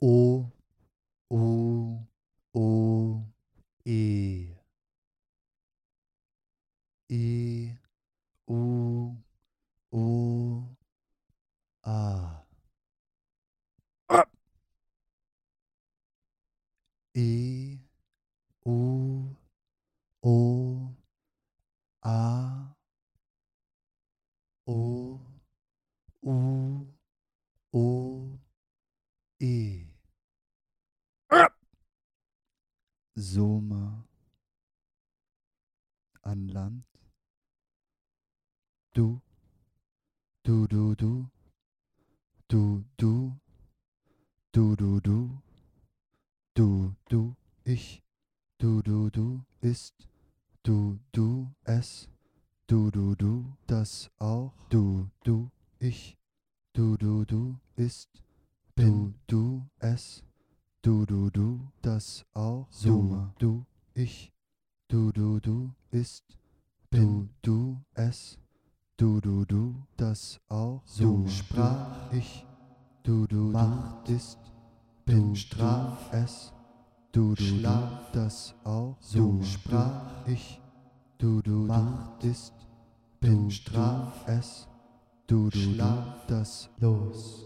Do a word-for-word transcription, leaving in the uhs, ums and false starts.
O, O, O, E. E, U, O, A. E, U, O, A. O, U, O, E. Soma an Land. Du, du, du, du, du, du, du, du, du, du, du, ich, du, du, du, ist, du, du, es, du, du, du, das auch, du, du, ich, du, du, du, ist, du, du, es, du, du, du, das auch, Soma, du, ich, du, du, du, ist, du, du, es, du, du, du, das auch, du, sprach, ich, du, du, du, ist, du, du, es, du, du, du, das auch, du, sprach, ich, du, du, du, ist, du, du, es, du, du, du, das los.